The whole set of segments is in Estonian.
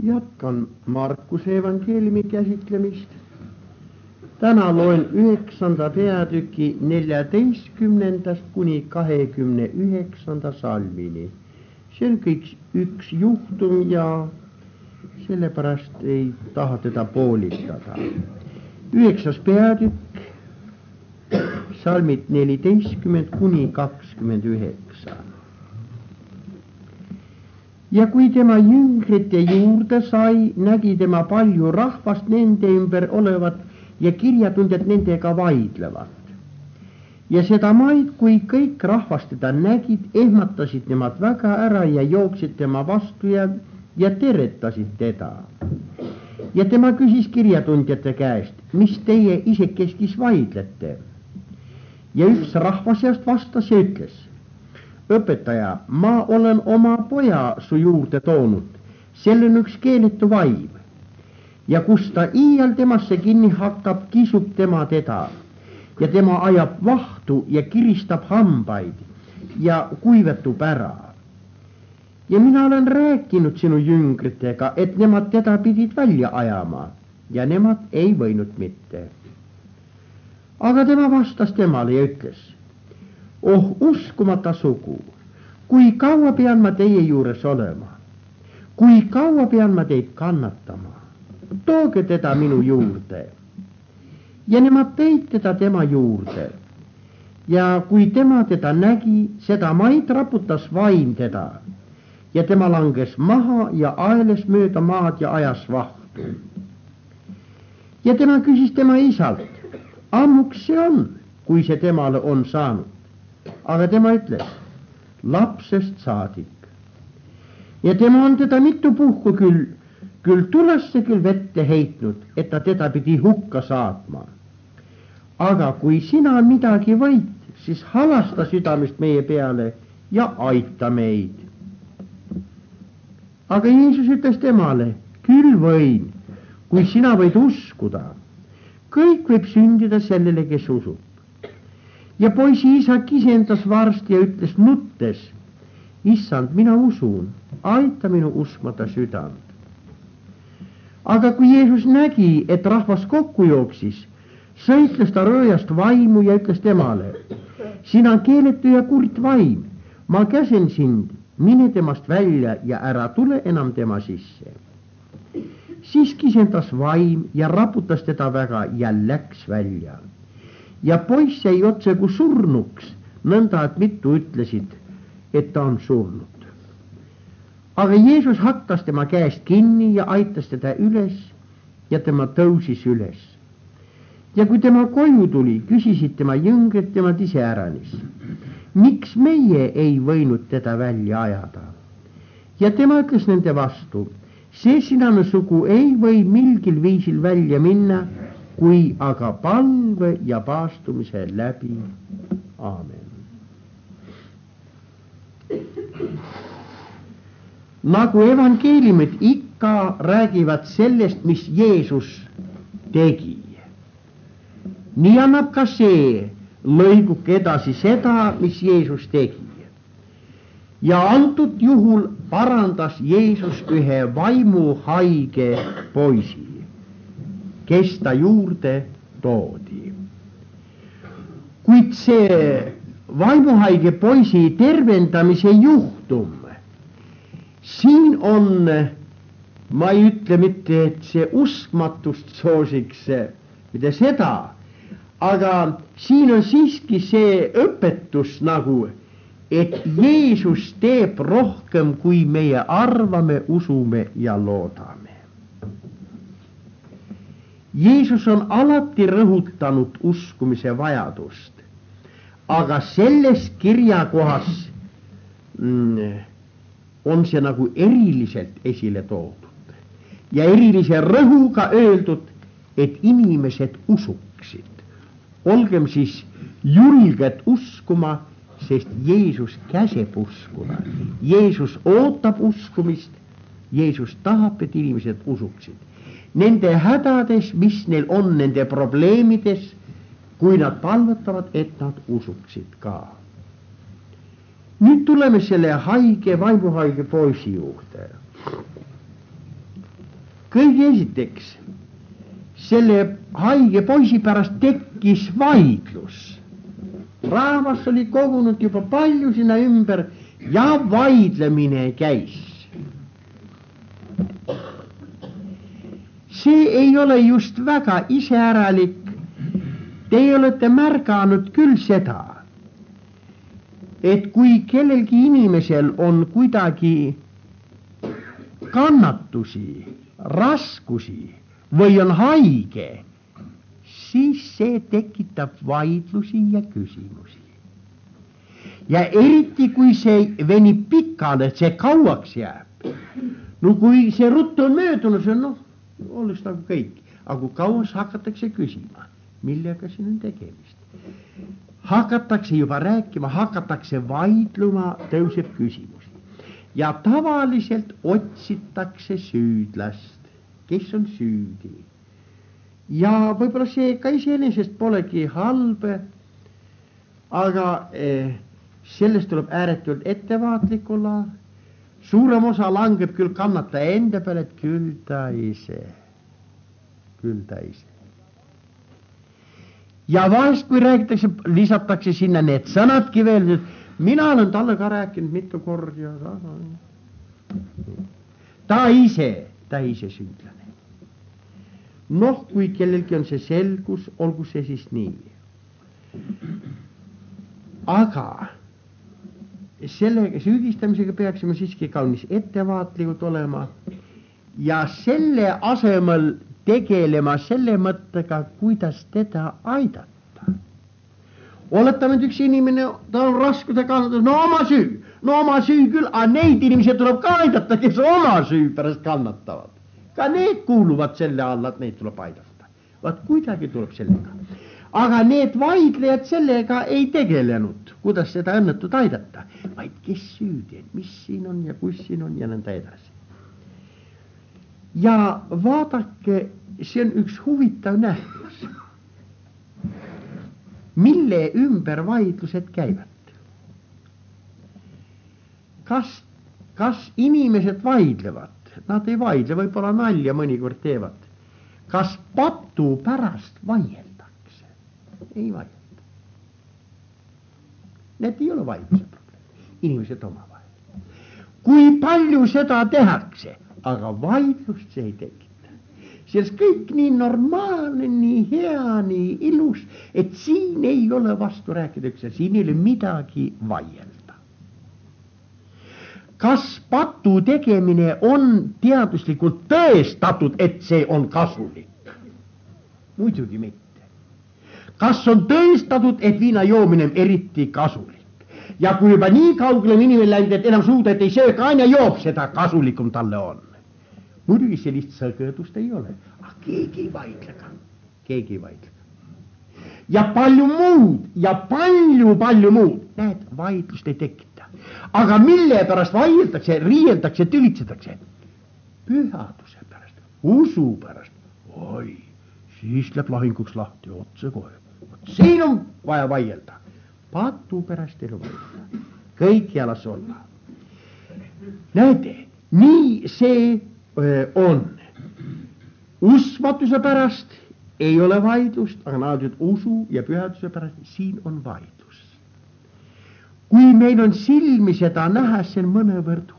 Jatkan Markkuse evankeliumin käsitlemistä. Tänään loin 9. peatykki 14. kuni 29. salmini. Se on yksi juhtum ja sellepärast ei tahteta puolittaa. 9. peatykki, salmit 14 kuni 29. Ja kui tema jüngrite juurde sai, nägi tema palju rahvast nende ümber olevat ja kirjatundjad nendega vaidlevat. Ja seda maid, kui kõik rahvast teda nägid, ehmatasid nemad väga ära ja jooksid tema vastu ja teretasid teda. Ja tema küsis kirjatundjate käest, mis teie isekeskis vaidlete? Ja üks rahva seast vastas ja ütles, õpetaja, ma olen oma poja su juurde toonud, sel on üks keeletu vaim. Ja kus ta iial temasse kinni hakkab, kisub tema teda ja tema ajab vahtu ja kiristab hambaid ja kuivetub ära. Ja mina olen rääkinud sinu jüngritega, et nemad teda pidid välja ajama ja nemad ei võinud mitte. Aga tema vastas temale ja ütles, oh uskumata sugu, kui kaua pean ma teie juures olema, kui kaua pean ma teid kannatama, tooge teda minu juurde. Ja nemad tõid teda tema juurde. Ja kui tema teda nägi, seda maid raputas vaim teda ja tema langes maha ja aeles mööda maad ja ajas vahtu. Ja tema küsis tema isalt, ammuks see on, kui see temale on saanud. Aga tema ütles, lapsest saadik. Ja tema on teda mitu puhku küll tulesse küll vette heitnud, et ta teda pidi hukka saatma. Aga kui sina midagi võid, siis halasta südamest meie peale ja aita meid. Aga Jeesus ütles temale, küll võin, kui sina võid uskuda. Kõik võib sündida sellele, kes usub. Ja poisi isa kisendas varsti ja ütles nuttes, issand, mina usun, aita minu uskmata südant. Aga kui Jeesus nägi, et rahvas kokku jooksis, sõitles ta rööjast vaimu ja ütles temale, sina keeletu ja kurt vaim, ma käsen sind, mine temast välja ja ära tule enam tema sisse. Siis kisendas vaim ja raputas teda väga ja läks välja. Ja poiss jäi otse kui surnuks, nõnda et mitu ütlesid, et ta on surnud. Aga Jeesus hakkas tema käest kinni ja aitas teda üles ja tema tõusis üles. Ja kui tema koju tuli, küsisid tema jüngrid tema iseäranis, miks meie ei võinud teda välja ajada? Ja tema ütles nende vastu, see sinane sugu ei või milgil viisil välja minna, kui aga palve ja paastumise läbi. Aamen. Nagu evankeeliumid ikka räägivad sellest, mis Jeesus tegi. Nii annab ka see lõiguk edasi seda, mis Jeesus tegi. Ja antud juhul parandas Jeesus ühe vaimuhaige poisi, kes ta juurde toodi. Kuid see vaimuhaige poisi tervendamise juhtum, siin on, ma ei ütle mitte, et see uskmatust soosiks, mitte seda, aga siin on siiski see õpetus nagu, et Jeesus teeb rohkem, kui meie arvame, usume ja loodame. Jeesus on alati rõhutanud uskumise vajadust, aga selles kirjakohas on see nagu eriliselt esile toodud ja erilise rõhuga öeldud, et inimesed usuksid. Olgem siis julged uskuma, sest Jeesus käseb uskuda. Jeesus ootab uskumist, Jeesus tahab, et inimesed usuksid. Nende hädades, mis neil on, nende probleemides, kui nad palvetavad, et nad usuksid ka. Nüüd tuleme selle vaimuhaige poisi juurde. kõige esiteks, selle haige poisi pärast tekkis vaidlus. Rahvas oli kogunud juba palju sinna ümber ja vaidlemine käis. See ei ole just väga iseäralik. Teie olete märganud küll seda, et kui kellelgi inimesel on kuidagi kannatusi, raskusi või on haige, siis see tekitab vaidlusi ja küsimusi. Ja eriti kui see venib pikale, et see kauaks jääb. No kui see ruttu on möödunud, see on oleks nagu kõik. Aga kui kauas hakatakse küsima, millega siin on tegemist. Hakatakse juba rääkima, hakatakse vaidluma, tõuseb küsimusi. Ja tavaliselt otsitakse süüdlast, kes on süüdi. Ja võib-olla see ka iseenesest polegi halb, aga sellest tuleb ääretult ettevaatlik olla. Suurem osa langeb küll kannataja enda peale, et küll ta ise. Ja vahest kui räägitakse, lisatakse sinna need sõnadki veel, mina olen talle ka rääkinud mitu korda. Ta ise süüdlane. Noh, kui kellelgi on see selgus, olgu see siis nii. Aga selle süüdistamisega peaksime siiski kaunis ettevaatlikult olema ja selle asemel tegelema selle mõttega, kuidas teda aidata. Oletame, et üks inimene, ta on raskuse kannatus, no oma süü küll, aga neid inimesi tuleb ka aidata, kes oma süü pärast kannatavad. Ka need kuuluvad selle alla, et neid tuleb aidata. Vaat kuidagi tuleb sellega. Aga need vaidlejad sellega ei tegelenud, kuidas seda õnnetut aidata, vaid kes süüdi, mis siin on ja kus siin on ja nõnda edasi. Ja vaadake, see on üks huvitav nähtus, mille ümber vaidlused käivad. Kas inimesed vaidlevad? Nad ei vaidle, võib-olla nalja mõnikord teevad. Kas patu pärast vaieldakse? Ei vaielda. Need ei ole vaidluse probleem. Inimesed omavahel. Kui palju seda tehakse, aga vaidlust see ei tekita. Sellest kõik nii normaalne, nii hea, nii ilus, et siin ei ole vastu rääkida üks ja siin ei ole midagi vaielda. Kas patu tegemine on teaduslikult tõestatud, et see on kasulik? Muidugi mitte. Kas on tõestatud, et viina joomine on eriti kasulik? Ja kui juba nii kaugele on inimene läinud, et enam suuda, et ei söö ka aina joob, seda kasulikum talle on. Muidugi sellist sõgõdust ei ole, aga keegi ei vaidle. Ja palju muud, näed, vaidlust ei tekita. Aga mille pärast vaieldakse, riieldakse, tülitsetakse? Pühaduse pärast, usu pärast. Oi, siis läheb lahinguks lahti otse kohe. Siin on vaja vaielda. Patu pärast ei ole vaielda. Kõik jalas olla. Näete, nii see on. Usmatuse pärast ei ole vaidlust, aga naadud usu ja pühaduse pärast siin on vaidlus. Kui meil on silmi seda näha, see on mõnevõrd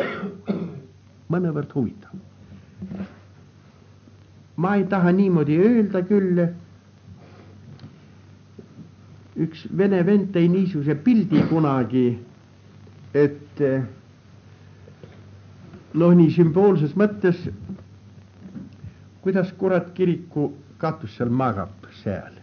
huvitav. Ma ei taha niimoodi öelda küll. Üks vene vend tõi niisuguse pildi kunagi, et nii sümboolses mõttes, kuidas kurat kiriku katus seal magab seal.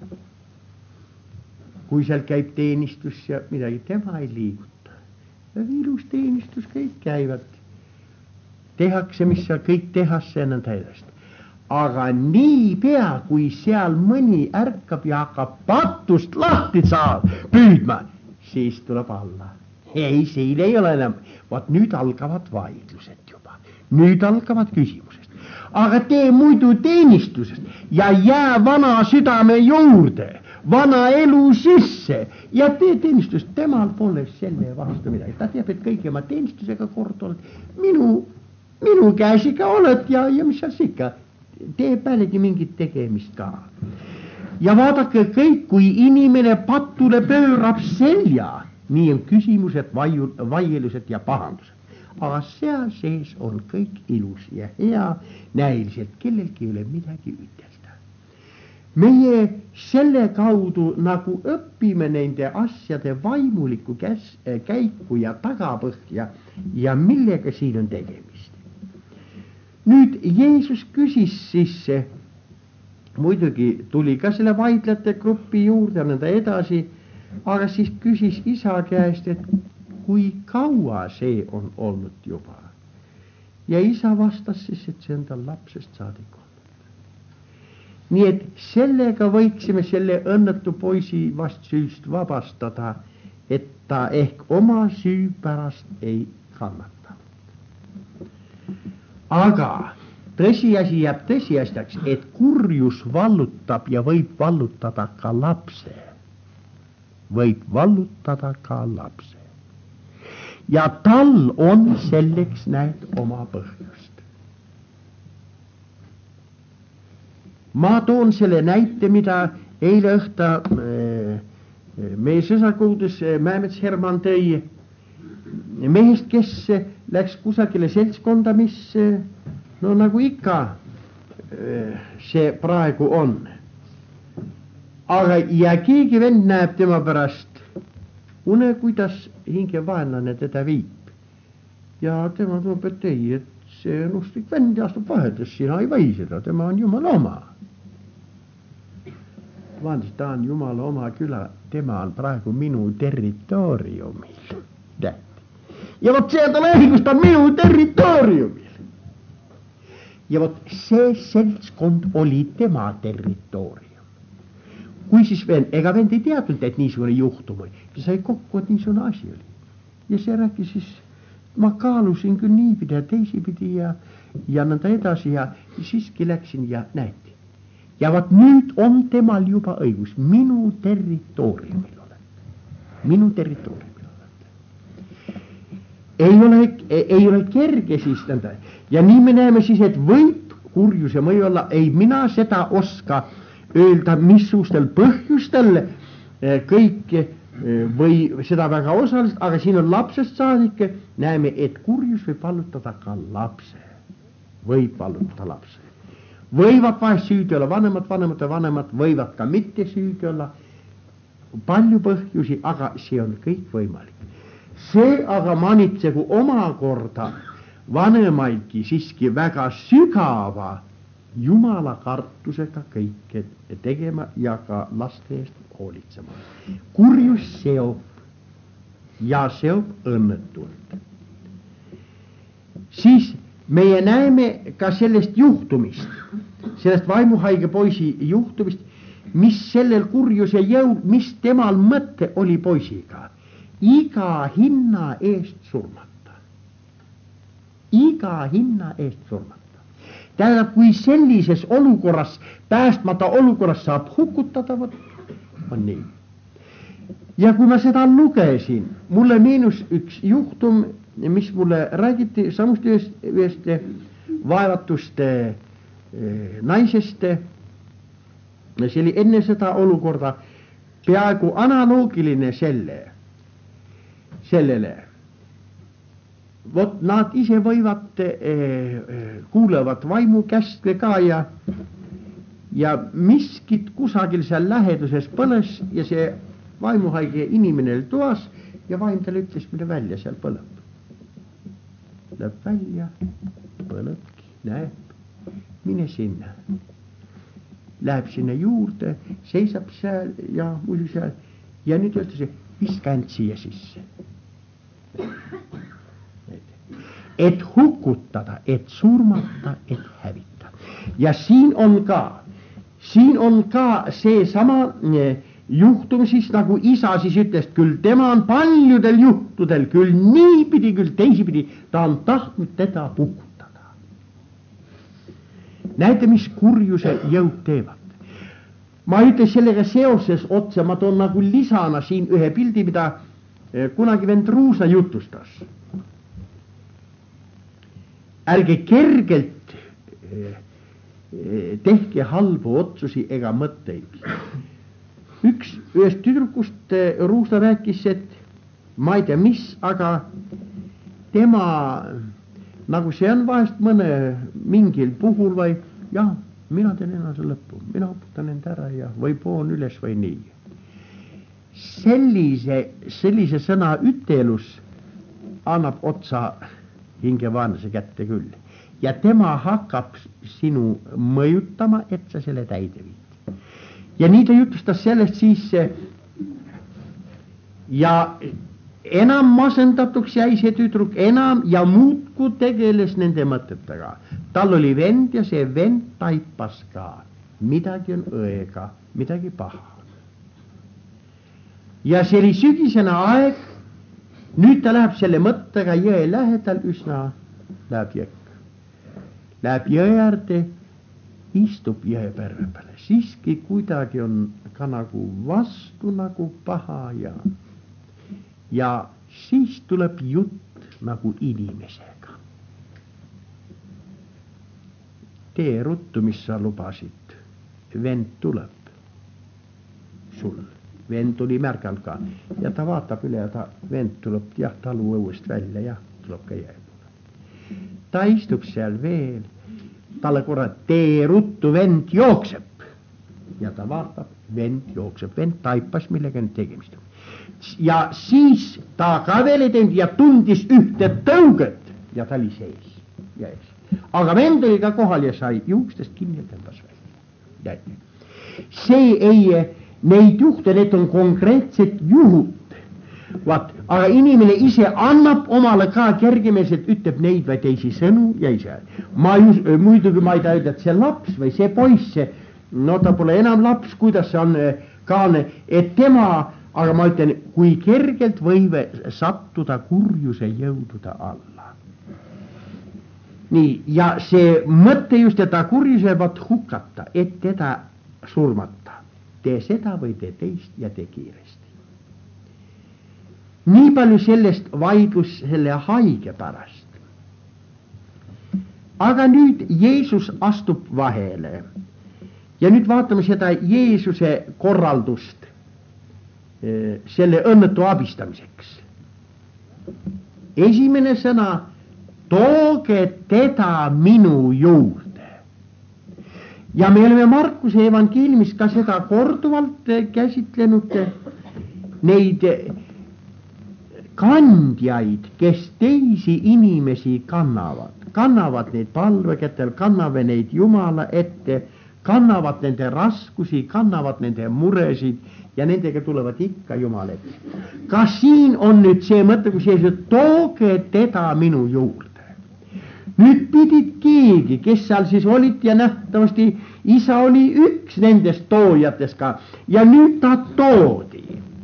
Kui seal käib teenistus ja midagi, tema ei liiguta. Ja ilus teenistus, kõik käivad. Tehakse, mis seal kõik tehasse ja nõnda edasi. Aga nii pea, kui seal mõni ärkab ja hakkab patust lahti püüdma, siis tuleb alla. Ei, siin ei ole enam. Vaat nüüd algavad vaidlused juba. Nüüd algavad küsimusest. Aga tee muidu teenistusest ja jää vana südame juurde, vana elu sisse ja tee teenistust. Temal pole selle vastu midagi. Ta teab, et kõigi oma teenistusega kord oled. Minu minu käes ikka oled ja mis seal ikka, tee pealegi mingit tegemist ka. Ja vaadake kõik, kui inimene patule pöörab selja, nii on küsimused, vaielused ja pahandused. Aga seal sees on kõik ilus ja hea, näiliselt kellelgi ei ole midagi ütelda. Meie selle kaudu nagu õpime nende asjade vaimulikku käiku ja tagapõhja ja millega siin on tegemist. Nüüd Jeesus küsis siis, muidugi tuli ka selle vaidlete gruppi juurde ja nõnda edasi, aga siis küsis isa käest, et kui kaua see on olnud juba. Ja isa vastas siis, et see on tal lapsest saadik olnud. Nii et sellega võiksime selle õnnetu poisi vast süüst vabastada, et ta ehk oma süü pärast ei kannata. Aga tõsiasi jääb tõsiasjaks, et kurjus vallutab ja võib vallutada ka lapse. Võib vallutada ka lapse. Ja tal on selleks näed oma põhjust. Ma toon selle näite, mida eile õhta meie sõsakuudus Mäemets Herman tõi mehest, kes läks kusagile seltskonda, mis no nagu ikka see praegu on. Aga ja keegi vend näeb tema pärast une, kuidas hingevaenlane teda viib. Ja tema tuleb, et ei, et see on ustlik vend ja astub vahetus, sina ei või seda, tema on Jumala oma. Vaadis, ta on Jumala oma küla, tema on praegu minu territooriumil. Ja vot see on õigus, ta on minu territooriumil. Ja vot see seltskond oli tema territoorium. Kui siis ega vend ei teadnud, et niisugune juhtum oli. Ta sai kokku, et niisugune asi oli. Ja see rääkis siis, ma kaalusin küll niipidi ja teisipidi ja nõnda edasi ja siiski läksin ja näeti. Ja vaat nüüd on temal juba õigus, minu territooriumil olete. Minu territooriumil olete. Ei ole kerge siis nõnda. Ja nii me näeme siis, et võib kurjuse mõju olla, ei mina seda oska öelda, missugustel põhjustel kõik või seda väga osaliselt, aga siin on lapsest saadik, näeme, et kurjus võib vallutada ka lapse. Võib vallutada lapse. Võivad vahest süüdi olla vanemad, võivad ka mitte süüdi olla. Palju põhjusi, aga see on kõik võimalik. See aga manitsegu omakorda vanemaidki siiski väga sügava Jumala kartusega kõike tegema ja ka laste eest hoolitsema. Kurjus seob ja seob õnnetult. Siis meie näeme ka sellest juhtumist, sellest vaimuhaige poisi juhtumist, mis sellel kurjuse jõud, mis temal mõte oli poisiga. Iga hinna eest surmata. Iga hinna eest surmata. Tähendab, kui sellises olukorras, päästmata olukorras saab hukutada, on nii. Ja kui ma seda lugesin, mulle meenus üks juhtum, mis mulle räägiti samuti ühest vaevatust naisest. See oli enne seda olukorda peaaegu analoogiline sellele. Vot nad ise võivad, kuulevad vaimu käske ka ja miskit kusagil seal läheduses põles ja see vaimuhaige inimene oli toas ja vaim talle ütles, mille välja seal põleb. Läheb välja, põlebki, näeb, mine sinna. Läheb sinna juurde, seisab seal ja muidu seal ja nüüd ütles, viska end siia sisse. Et hukutada, et surmata, et hävita. Ja siin on ka see sama juhtum siis, nagu isa siis ütles, küll tema on paljudel juhtudel, küll niipidi, küll teisipidi, ta on tahtnud teda hukutada. Näete, mis kurjuse jõud teevad. Ma ütles sellega seoses otse, ma toon nagu lisana siin ühe pildi, mida kunagi vend Ruusa jutustas. ärge kergelt tehke halbu otsusi ega mõtteid. Ühest tüdrukust Ruusla rääkis, et ma ei tea mis, aga tema, nagu see on vahest mingil puhul või jah, mina teen ennast lõppu, mina uputan end ära ja või poon üles või nii. Sellise sõna ütelus annab otsa hingevaenlase kätte küll. Ja tema hakkab sinu mõjutama, et sa selle täide viid. Ja nii ta jutustas sellest siis ja enam masendatuks jäi see tüdruk enam ja muudku tegeles nende mõtetega. Tal oli vend ja see vend taipas ka. Midagi on õega, midagi paha. Ja see oli sügisene aeg. Nüüd ta läheb selle mõttega jõe lähedal üsna läheb jõkk. Läheb jõe äärde, istub jõe perre peale. Siiski kuidagi on ka nagu vastu nagu paha ja siis tuleb jutt nagu inimesega. Tee ruttu, mis sa lubasid. Vend tuleb sul. Vend tuli märganud ka ja ta vaatab üle ja vend tuleb jah talu õuest välja ja tuleb ka jõe poole. Ta istub seal veel, talle korra tee ruttu, vend jookseb ja ta vaatab, vend jookseb, vend taipas millega nüüd tegemist on. Ja siis ta ka veel ei teinud ja tundis ühte tõuget ja ta oli sees ja ees. Aga vend oli ka kohal ja sai juukstest kinni ja tõmbas välja. See ei neid juhte, need on konkreetsed juhud. Vaat, aga inimene ise annab omale ka kergemeelselt, ütleb neid või teisi sõnu ja ise. Muidugi ma ei taha öelda, et see laps või see poiss, no ta pole enam laps, kuidas see on kaane, et tema, aga ma ütlen, kui kergelt võive sattuda kurjuse jõudude alla. Nii, ja see mõte just, et ta kurjuse võivad hukata, et teda surmata. Tee seda või tee teist ja tee kiiresti. Nii palju sellest vaidlus selle haige pärast. Aga nüüd Jeesus astub vahele. Ja nüüd vaatame seda Jeesuse korraldust selle õnnetu abistamiseks. Esimene sõna, tooge teda minu juurde. Ja me oleme Markuse evangeeliumis ka seda korduvalt käsitlenud neid kandjaid, kes teisi inimesi kannavad neid palvekätel, kannavad neid Jumala ette, kannavad nende raskusi, kannavad nende muresid ja nendega tulevad ikka Jumala ette. Ka siin on nüüd see mõte, kus Jeesus, tooge teda minu juurde. Nüüd pidid keegi, kes seal siis olid ja nähtavasti isa oli üks nendest toojatest ka ja nüüd ta toodi.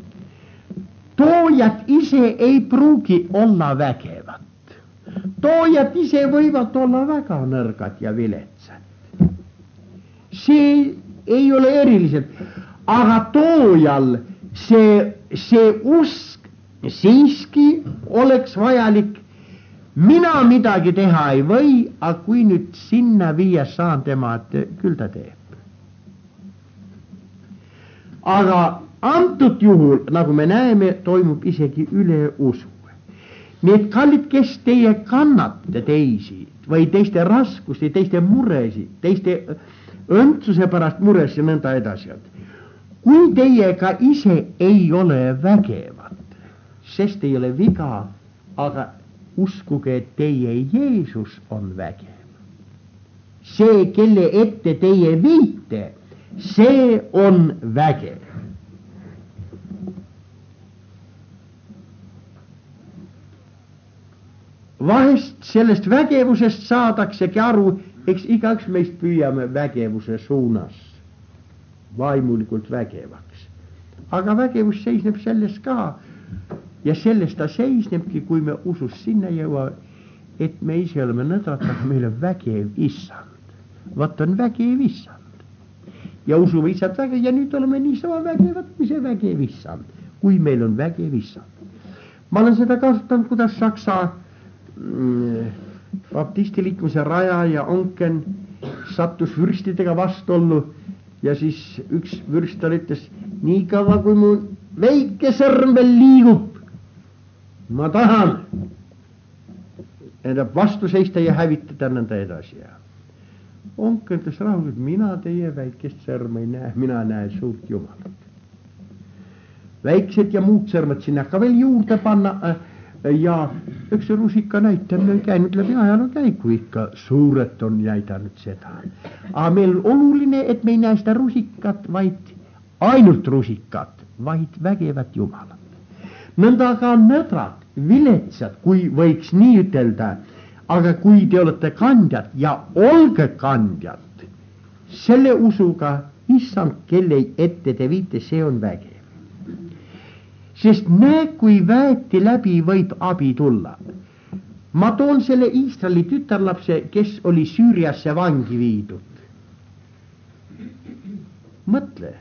Toojad ise ei pruugi olla vägevad. Toojad ise võivad olla väga nõrgad ja viletsad. See ei ole eriliselt, aga toojal see usk siiski oleks vajalik. Mina midagi teha ei või, aga kui nüüd sinna viia saan tema, et küll ta teeb. Aga antud juhul, nagu me näeme, toimub isegi üle usu. Need kallid, kes teie kannate teisi või teiste raskusi, teiste muresid, teiste õndsuse pärast mures ja nõnda edasi. Kui teie ka ise ei ole vägevad, sest ei ole viga, aga uskuge, et teie Jeesus on vägev. See, kelle ette teie viite, see on vägev. Vahest sellest vägevusest saadaksegi aru, eks igaüks meist püüame vägevuse suunas, vaimulikult vägevaks. Aga vägevus seisneb selles ka. Ja sellest ta seisnebki, kui me usus sinna jõua, et me ise oleme nõdrad, aga meil on vägev issand. Vaat on vägev issand. Ja usume issand vägev ja nüüd oleme niisama vägevad, kui see vägev issand. Kui meil on vägev issand. Ma olen seda kasutanud, kuidas Saksa baptisti liikumise Raja ja Onken sattus vürstidega vastuollu ja siis üks vürst tal ütles, nii kaua kui mu väike sõrm veel liigub, ma tahan enda vastu seista ja hävitada nõnda edasi. Onken ütles rahulikult, mina teie väikest sõrm ei näe, mina näen suurt Jumalat. Väiksed ja muud sõrmed sinna ka veel juurde panna ja üks rusika näitamine on käinud läbi ajaloo käigu ikka, suured on näidanud seda. Aga meil on oluline, et me ei näe seda rusikat, vaid ainult rusikat, vaid vägevat Jumalat. Nõnda ka nõdrad, viletsad, kui võiks nii ütelda, aga kui te olete kandjad ja olge kandjad, selle usuga, issand, kelle ette te viite, see on vägev. Sest näe, kui väeti läbi võib abi tulla. Ma toon selle Iisraeli tütarlapse, kes oli Süüriasse vangi viidud. Mõtle,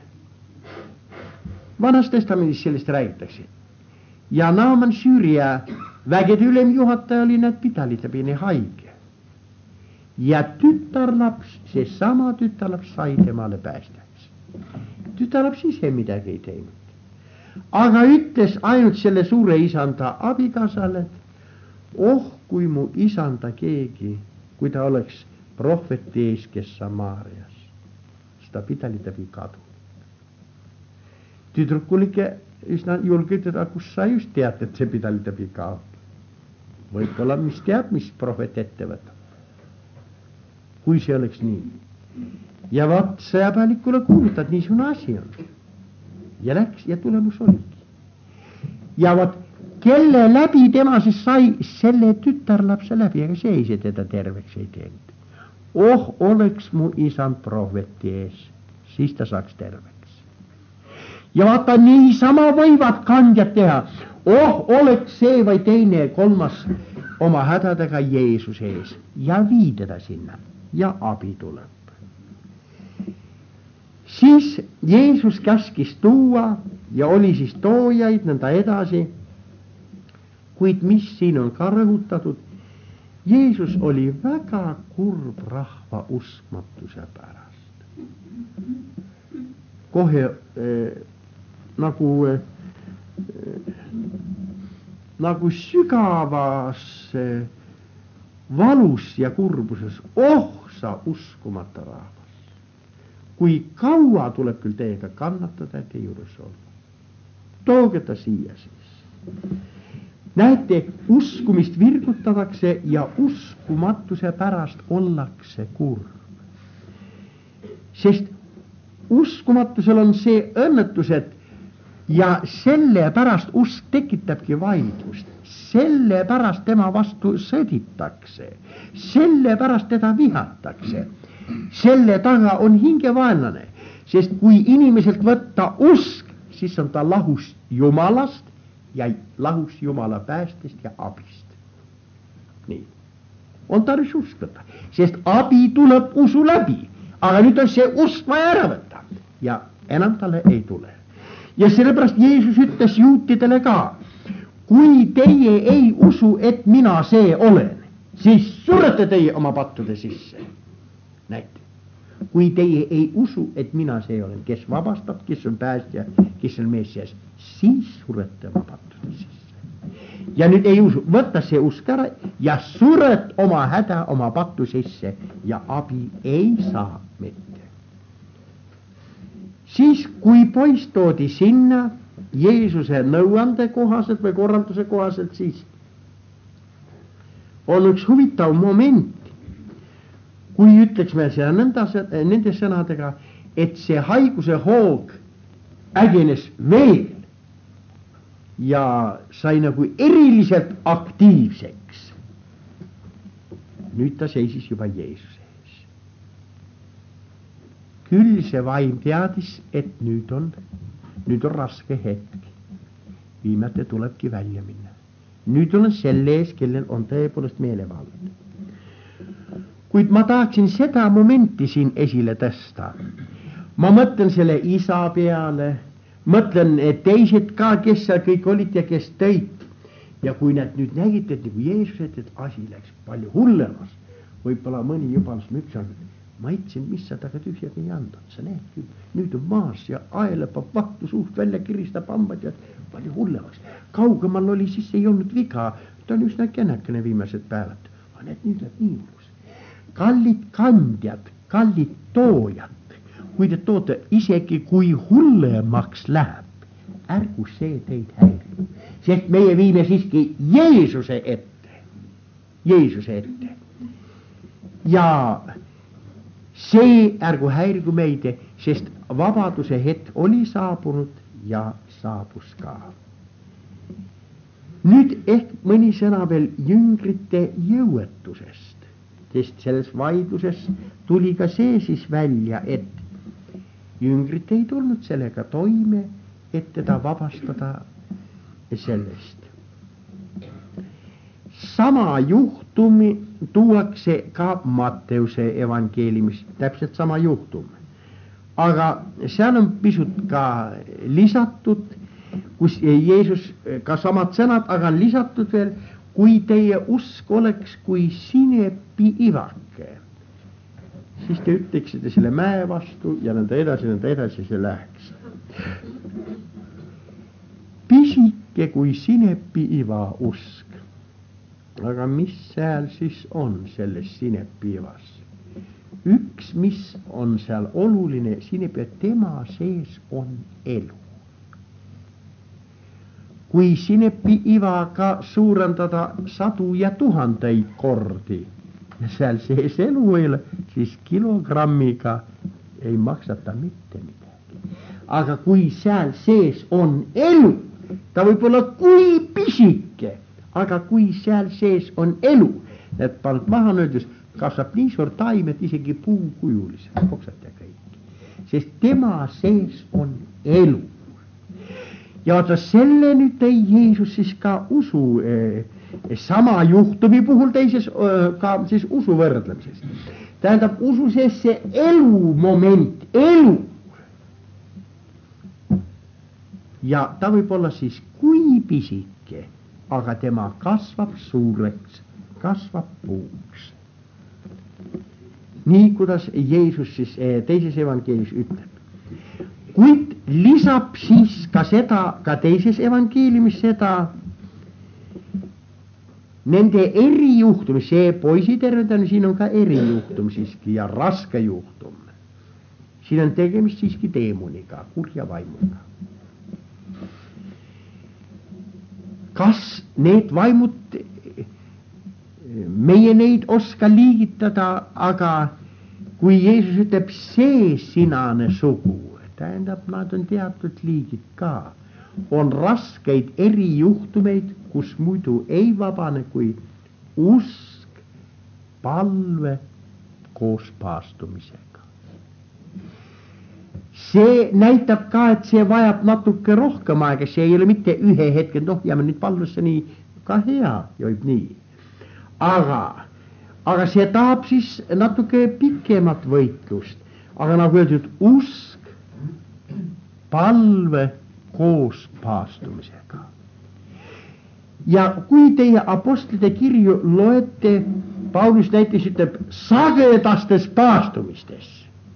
Vanas Testamendis sellest räägitakse. Ja Naaman Süüria vägede ülemjuhataja oli näed pidalitapini haige. Ja tütarlaps, see sama tütarlaps sai temale päästjaks. Tütarlaps ise midagi ei teinud. Aga ütles ainult selle suure isanda abikaasale, et kui mu isanda keegi, kui ta oleks prohveti ees, kes Samaarias, seda pidalitabi kadunud. Tüdrukulike üsna julged, et kus sa just tead, et see pidalitabi kaob. Võib-olla mis teab, mis prohvet ette võtab. Kui see oleks nii. Ja vaat sõjapäelikule kuulutad, niisugune asi on. Ja läks ja tulemus oligi. Ja vaat kelle läbi tema siis sai, selle tütarlapse läbi, aga see ise teda terveks ei teinud. Oleks mu isand prohveti ees, siis ta saaks terveks. Ja vaata, niisama võivad kandjad teha. Oleks see või teine kolmas oma hädadega Jeesuse ees ja viideda sinna ja abi tuleb. Siis Jeesus käskis tuua ja oli siis toojaid nõnda edasi, kuid mis siin on ka rõhutatud, Jeesus oli väga kurb rahva uskmatuse pärast. Kohe nagu sügavas valus ja kurbuses, sa uskumata rahvas. Kui kaua tuleb küll teiega kannatada, et ei juures olla. Tooge ta siia siis. Näete, uskumist virgutatakse ja uskumatuse pärast ollakse kurb. Sest uskumatusel on see õnnetused ja selle pärast usk tekitabki vaidlust. Selle pärast tema vastu sõditakse. Selle pärast teda vihatakse. Selle taga on hingevaenlane, sest kui inimeselt võtta usk, siis on ta lahus Jumalast ja lahus Jumala päästest ja abist. Nii. On tarvis uskuda, sest abi tuleb usu läbi, aga nüüd on see usk vaja ära võtta ja enam talle ei tule. Ja sellepärast Jeesus ütles juutidele ka, kui teie ei usu, et mina see olen, siis surete teie oma pattude sisse. Näite, kui teie ei usu, et mina see olen, kes vabastab, kes on päästja, kes on Messias, siis surete oma pattude sisse. Ja nüüd ei usu, võtta see usk ära ja suret oma häda oma pattu sisse ja abi ei saa mitte. Siis kui poiss toodi sinna Jeesuse nõuande kohaselt või korralduse kohaselt, siis on üks huvitav moment, kui ütleks me seda nende sõnadega, et see haiguse hoog ägenes veel ja sai nagu eriliselt aktiivseks. Nüüd ta seisis juba Jeesuse ees. Küll see vaim teadis, et nüüd on raske hetk. Viimati tulebki välja minna. Nüüd on selle ees, kellel on tõepoolest meelevald. Kuid ma tahaksin seda momenti siin esile tõsta. Ma mõtlen selle isa peale, mõtlen teised ka, kes seal kõik olid ja kes tõid. Ja kui nad nüüd nägid, et nagu Jeesuset, et asi läks palju hullemas, võib-olla mõni juba üks on, ma ütlesin, mis sa taga tühjaga ei andnud, sa näed küll, nüüd on maas ja aelapab vahtu suust välja, kiristab hambad ja palju hullemaks. Kaugemal oli, siis ei olnud viga, ta on üsna känakene viimased päevad, aga need nüüd läheb nii uus. Kallid kandjad, kallid toojad, kui te toote, isegi kui hullemaks läheb, ärgu see teid häirib, sest meie viime siiski Jeesuse ette. Ja see ärgu häirigu meid, sest vabaduse hetk oli saabunud ja saabus ka. Nüüd ehk mõni sõna veel jüngrite jõuetusest, sest selles vaidluses tuli ka see siis välja, et jüngrid ei tulnud sellega toime, et teda vabastada sellest. Sama juhtumi tuuakse ka Matteuse evangeeliumis, täpselt sama juhtum. Aga seal on pisut ka lisatud, kus Jeesus ka samad sõnad, aga on lisatud veel, kui teie usk oleks kui sinepi ivake, siis te ütleksite selle mäe vastu ja nõnda edasi see läheks. Pisike kui sinepi iva usk. Aga mis seal siis on selles sinepi ivas? Üks, mis on seal oluline, sinepi, et tema sees on elu. Kui sinepi ivaga suurendada 100 ja 1000 kordi ja seal sees elu ei ole, siis kilogrammiga ei maksata mitte midagi. Aga kui seal sees on elu, ta võib olla kui pisike, aga kui seal sees on elu, need pannud maha nõudus, kasvab nii suur taim, et isegi puukujulised, poksad ja kõik. Sest tema sees on elu. Ja oota, selle nüüd tõi Jeesus siis ka usu, sama juhtumi puhul teises ka siis usu võrdlemises. Tähendab, usu sees see elu moment, elu. Ja ta võib olla siis kui pisike, aga tema kasvab suureks, kasvab puuks. Nii kuidas Jeesus siis teises evangeelis ütleb. Kuid lisab siis ka seda, ka teises evangeeliumis seda, nende erijuhtum, see poisi tervendamine, siin on ka erijuhtum siiski ja raske juhtum. Siin on tegemist siiski teemoniga, kurja vaimuga. Kas need vaimud, meie neid oska liigitada, aga kui Jeesus ütleb see sinane sugu, tähendab, nad on teatud liigid ka. On raskeid erijuhtumeid, kus muidu ei vabane kui usk, palve koos paastumisega. See näitab ka, et see vajab natuke rohkem aega, see ei ole mitte ühe hetke, jääme nüüd palvesse nii, ka hea, joib nii. Aga see tahab siis natuke pikemat võitlust, aga nagu öeldud, usk, palve koos paastumisega. Ja kui teie apostlite kirju loete, Paulus näiteks ütleb sagedastes paastumistes.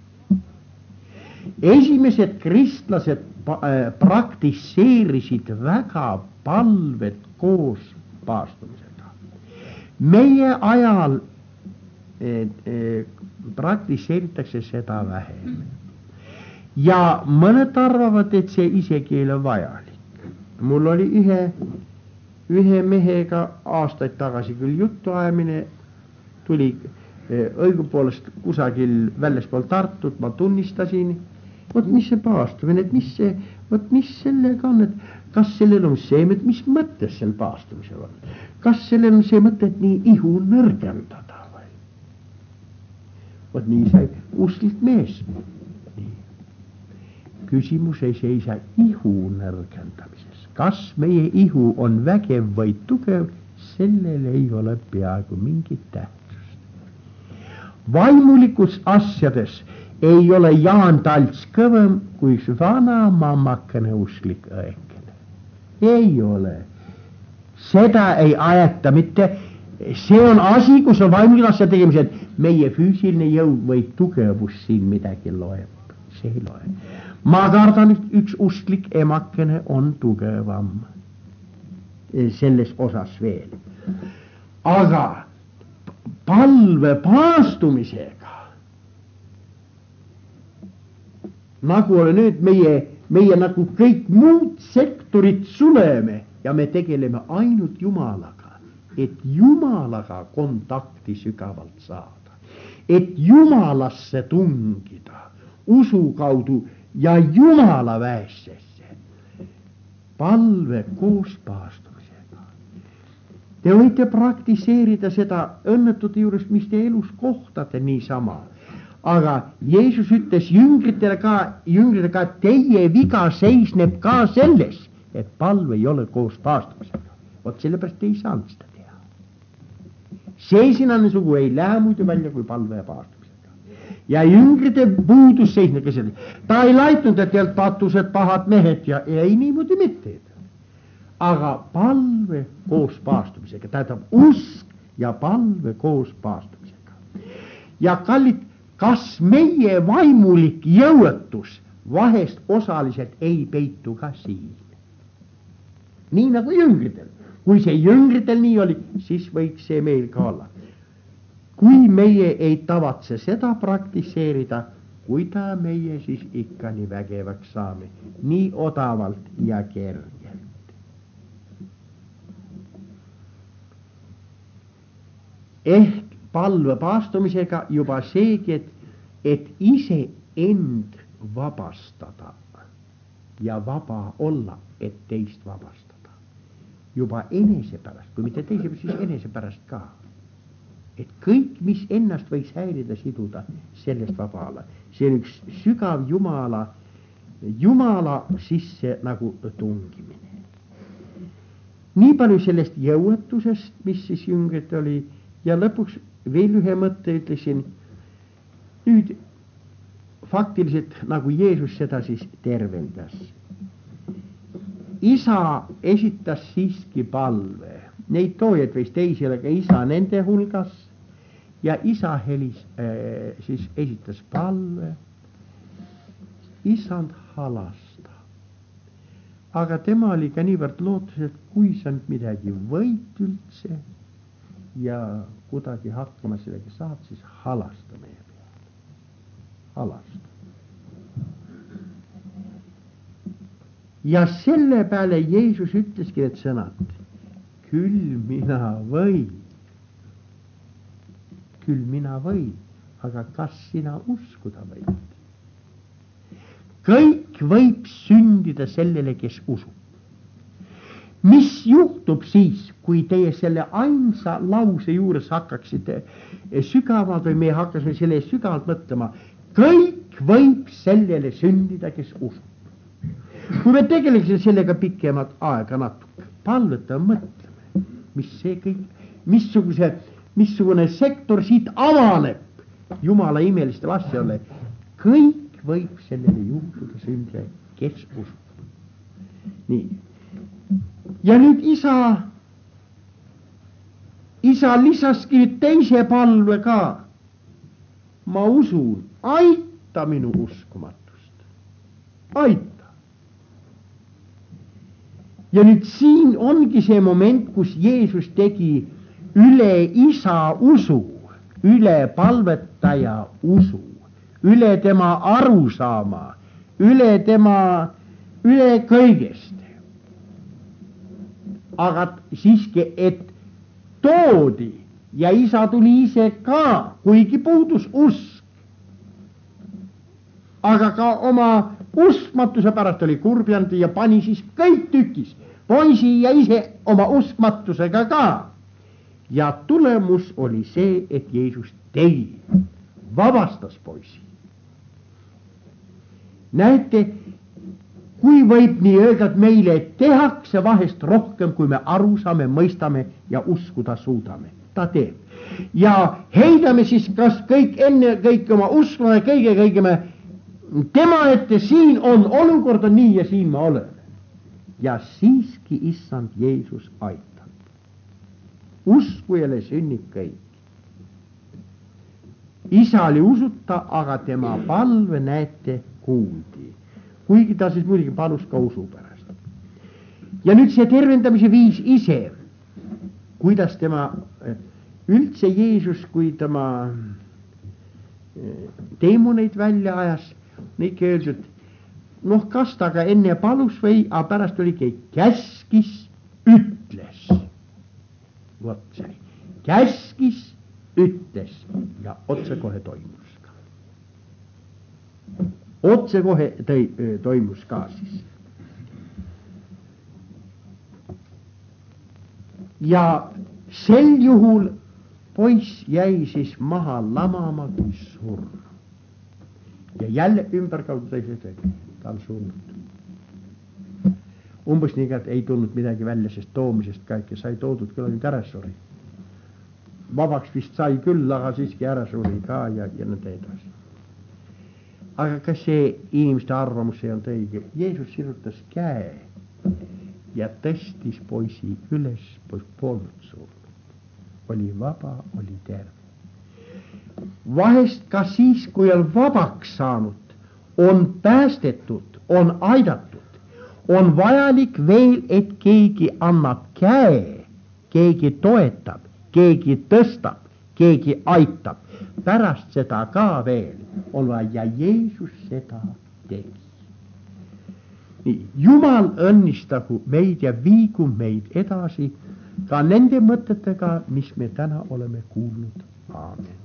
Esimesed kristlased praktiseerisid väga palvet koos paastumisega. Meie ajal praktiseeritakse seda vähem. Ja mõned arvavad, et see isegi ei ole vajalik. Mul oli ühe mehega aastaid tagasi küll juttuajamine, tuli õigupoolest kusagil väljaspool Tartut, ma tunnistasin, mis see paastumine, mis sellega on, et kas sellel on see, mis mõttes sel paastumisel on? Kas sellel on see mõte, et nii ihu nõrgendada või? Nii sai usklilt mees. Küsimus ei seisa ihu nõrgendamises. Kas meie ihu on vägev või tugev, sellel ei ole peaaegu mingit tähtsust. Vaimulikus asjades ei ole Jaan Talts kõvem kui üks vana mammakene usklik õekene. Ei ole. Seda ei aeta mitte, see on asi, kus on vaimulikud asja tegemised. Meie füüsiline jõud või tugevus siin midagi loeb, see ei loe. Ma kardan, üks usklik emakene on tugevam selles osas veel. Aga palvepaastumisega, nagu oli nüüd meie nagu kõik muud sektorid suleme ja me tegeleme ainult Jumalaga, et Jumalaga kontakti sügavalt saada, et Jumalasse tungida usu kaudu ja Jumala väessesse. Palve koos paastumisega. Te võite praktiseerida seda õnnetute juures, mis te elus kohtate niisama. Aga Jeesus ütles jüngritele ka, et teie viga seisneb ka selles, et palve ei ole koos paastumisega. Vot sellepärast ei saanud seda teha. Seisinane sugu ei lähe muidu välja kui palve ja paastumisega. Ja jüngrite puudus seisneb ka selle. Ta ei laitnud, et tealt patused pahad mehed ja ei niimoodi mitte. Aga palve koos paastumisega, tähendab usk ja palve koos paastumisega. Ja kallid, kas meie vaimulik jõuetus vahest osaliselt ei peitu ka siin? Nii nagu jüngritel. Kui see jüngritel nii oli, siis võiks see meil ka olla. Kui meie ei tavatse seda praktiseerida, kuida meie siis ikka nii vägevaks saame, nii odavalt ja kergelt. Ehk palve paastumisega juba seegi, et ise end vabastada ja vaba olla, et teist vabastada. Juba enese pärast, kui mitte teise, siis enese pärast ka. Et kõik, mis ennast võiks häirida, siduda, sellest vaba olla. See on üks sügav Jumala sisse nagu tungimine. Nii palju sellest jõuetusest, mis siis jüngrit oli, ja lõpuks veel ühe mõtte ütlesin, nüüd faktiliselt nagu Jeesus seda siis tervendas. Isa esitas siiski palve, neid toojaid võis teisi olla ka isa nende hulgas ja isa siis esitas palve, isand halasta. Aga tema oli ka niivõrd lootus, et kui sa nüüd midagi võid üldse ja kuidagi hakkama sellega saad, siis halasta meie peale. Halasta. Ja selle peale Jeesus ütleski need sõnad. Küll mina võin, aga kas sina uskuda võid? Kõik võib sündida sellele, kes usub. Mis juhtub siis, kui teie selle ainsa lause juures hakkaksite sügavalt või me hakkasime selle sügavalt mõtlema? Kõik võib sellele sündida, kes usub. Kui me tegeleksime sellega pikemat aega natuke, palveta mõtleme, mis see kõik, missugune sektor siit avaneb Jumala imeliste asjale. Kõik võib sellele juhtuda sündida, kes usub. Nii. Ja nüüd isa lisaski teise palve ka. Ma usun, aita minu uskumatust. Aita. Ja nüüd siin ongi see moment, kus Jeesus tegi üle isa usu, üle palvetaja usu, üle tema arusaama, üle kõigest. Aga siiski, et toodi ja isa tuli ise ka, kuigi puudus usk. Aga ka oma uskmatuse pärast oli kurbjanud ja pani siis kõik tükis, poisi ja ise oma uskmatusega ka. Ja tulemus oli see, et Jeesus tegi, vabastas poisi. Näete, kui võib nii öelda, et meile tehakse vahest rohkem, kui me aru saame, mõistame ja uskuda suudame. Ta teeb. Ja heidame siis kas kõik oma uskuma ja kõige me tema ette, siin on olukord on nii ja siin ma olen. Ja siiski issand Jeesus aitab. uskujale sünnib kõik. Isa oli usuta, aga tema palve, näete, kuuldi. Kuigi ta siis muidugi palus ka usu pärast. Ja nüüd see tervendamise viis ise, kuidas tema üldse Jeesus, kui tema teemoneid välja ajas, on ikka öeldud, kas ta ka enne palus või, aga pärast oligi käskis, ütles. Vot see, käskis, ütles ja otsekohe toimus ka. Otsekohe toimus ka siis. Ja sel juhul poiss jäi siis maha lamama kui surma. Ja jälle ümberkaudu ta on surnud. Umbes nii, et ei tulnud midagi välja, sest toomisest kaikki sai toodud, küll nüüd ära suri. Vabaks vist sai küll, aga siiski ära suri ka ja nõnda edasi. Aga kas see inimeste arvamus ei olnud õige? Jeesus sirutas käe ja tõstis poisi üles, poiss polnud surnud. Oli vaba, oli terve. Vahest ka siis, kui on vabaks saanud, on päästetud, on aidatud, on vajalik veel, et keegi annab käe, keegi toetab, keegi tõstab, keegi aitab. Pärast seda ka veel on vaja ja Jeesus seda tegi. Nii, Jumal õnnistagu meid ja viigu meid edasi ka nende mõtetega, mis me täna oleme kuulnud. Aamen.